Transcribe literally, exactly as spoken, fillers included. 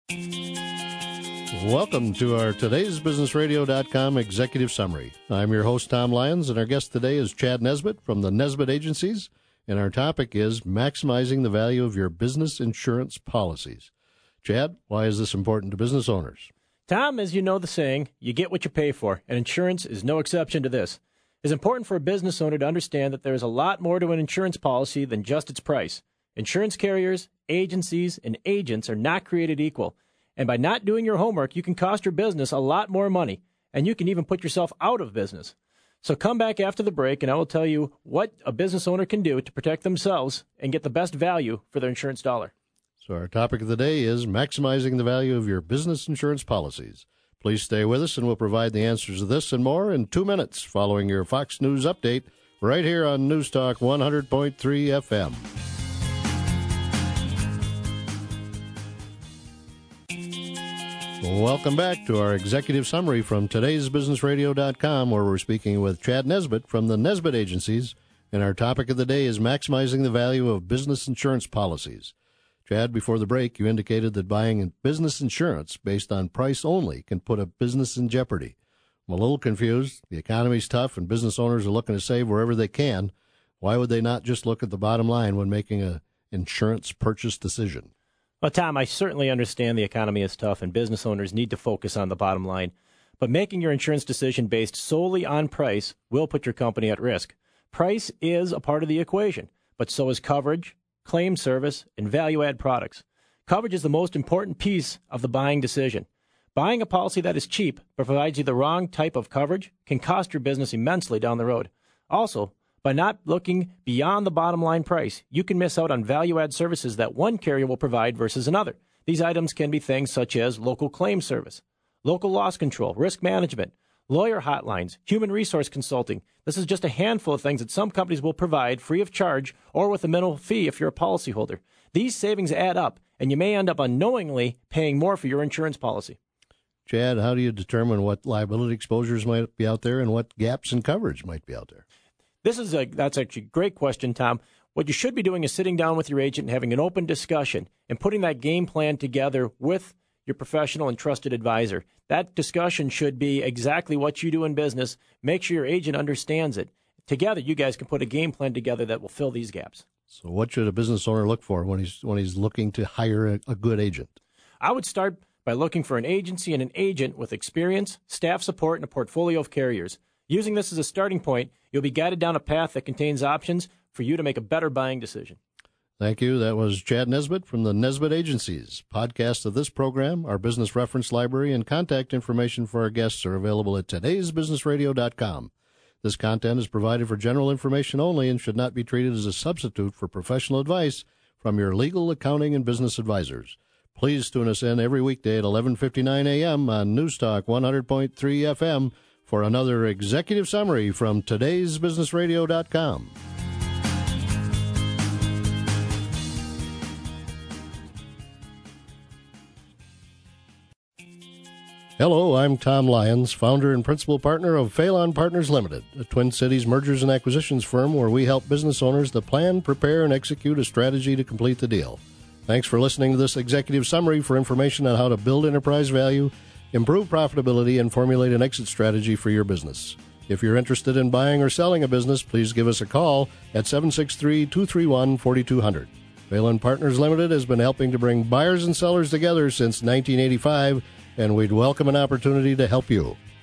Welcome to our today's business radio dot com executive summary. I'm your host, Tom Lyons, and our guest today is Chad Nesbitt from the Nesbitt Agencies, and our topic is maximizing the value of your business insurance policies. Chad, why is this important to business owners? Tom, as you know the saying, you get what you pay for, and insurance is no exception to this. It's important for a business owner to understand that there is a lot more to an insurance policy than just its price. Insurance carriers, agencies, and agents are not created equal. And by not doing your homework, you can cost your business a lot more money, and you can even put yourself out of business. So come back after the break, and I will tell you what a business owner can do to protect themselves and get the best value for their insurance dollar. So our topic of the day is maximizing the value of your business insurance policies. Please stay with us, and we'll provide the answers to this and more in two minutes following your Fox News update right here on News Talk one hundred point three F M. Welcome back to our executive summary from today's business radio dot com, where we're speaking with Chad Nesbitt from the Nesbitt Agencies, and our topic of the day is maximizing the value of business insurance policies. Chad, before the break, you indicated that buying business insurance based on price only can put a business in jeopardy. I'm a little confused. The economy's tough, and business owners are looking to save wherever they can. Why would they not just look at the bottom line when making an insurance purchase decision? Well, Tom, I certainly understand the economy is tough and business owners need to focus on the bottom line. But making your insurance decision based solely on price will put your company at risk. Price is a part of the equation, but so is coverage, claim service, and value-add products. Coverage is the most important piece of the buying decision. Buying a policy that is cheap but provides you the wrong type of coverage can cost your business immensely down the road. Also, by not looking beyond the bottom line price, you can miss out on value-add services that one carrier will provide versus another. These items can be things such as local claim service, local loss control, risk management, lawyer hotlines, human resource consulting. This is just a handful of things that some companies will provide free of charge or with a minimal fee if you're a policyholder. These savings add up, and you may end up unknowingly paying more for your insurance policy. Chad, how do you determine what liability exposures might be out there and what gaps in coverage might be out there? This is a, that's actually a great question, Tom. What you should be doing is sitting down with your agent and having an open discussion and putting that game plan together with your professional and trusted advisor. That discussion should be exactly what you do in business. Make sure your agent understands it. Together, you guys can put a game plan together that will fill these gaps. So what should a business owner look for when he's when he's looking to hire a, a good agent? I would start by looking for an agency and an agent with experience, staff support, and a portfolio of carriers. Using this as a starting point, you'll be guided down a path that contains options for you to make a better buying decision. Thank you. That was Chad Nesbitt from the Nesbitt Agencies. Podcasts of this program, our business reference library, and contact information for our guests are available at todays business radio dot com. This content is provided for general information only and should not be treated as a substitute for professional advice from your legal, accounting, and business advisors. Please tune us in every weekday at eleven fifty-nine a.m. on News Talk one hundred point three F M for another executive summary from todays business radio dot com. Hello, I'm Tom Lyons, founder and principal partner of Phelan Partners Limited, a Twin Cities mergers and acquisitions firm where we help business owners to plan, prepare, and execute a strategy to complete the deal. Thanks for listening to this executive summary. For information on how to build enterprise value, improve profitability, and formulate an exit strategy for your business. If you're interested in buying or selling a business, please give us a call at seven six three, two three one, four two zero zero. Phelan Partners Limited has been helping to bring buyers and sellers together since nineteen eighty-five, and we'd welcome an opportunity to help you.